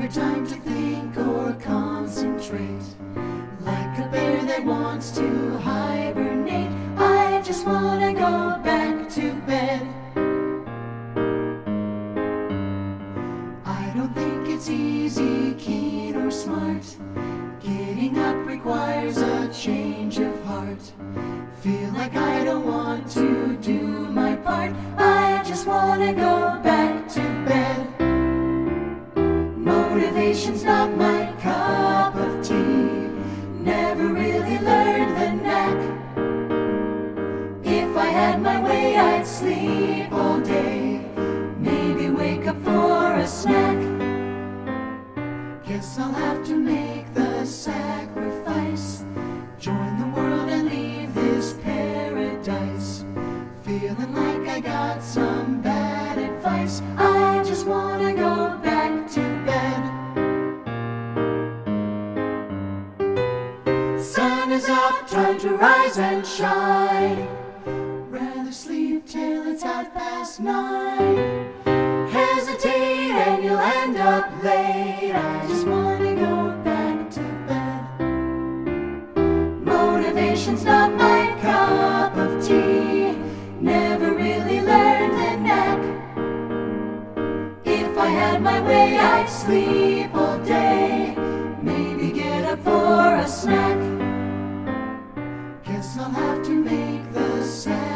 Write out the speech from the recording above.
never time to think or concentrate. Like a bear that wants to hibernate, I just wanna go back to bed. I don't think it's easy, keen or smart. Getting up requires a change of heart. Feel like I don't want to do my part. I just wanna go back to bed. Motivation's not my cup of tea. Never really learned the knack. If I had my way, I'd sleep all day. Maybe wake up for a snack. Guess I'll have to make the sacrifice. Join the world and leave this paradise. Feeling like I got some bad advice. I just wanna go back to bed. Sun is up, time to rise and shine. Rather sleep till it's 9:30. Hesitate and you'll end up late. I just wanna go back to bed. Motivation's not my cup of tea. Never really learned the knack. If I had my way, I'd sleep all day. Maybe get up for a snack. Guess I'll have to make the sacrifice.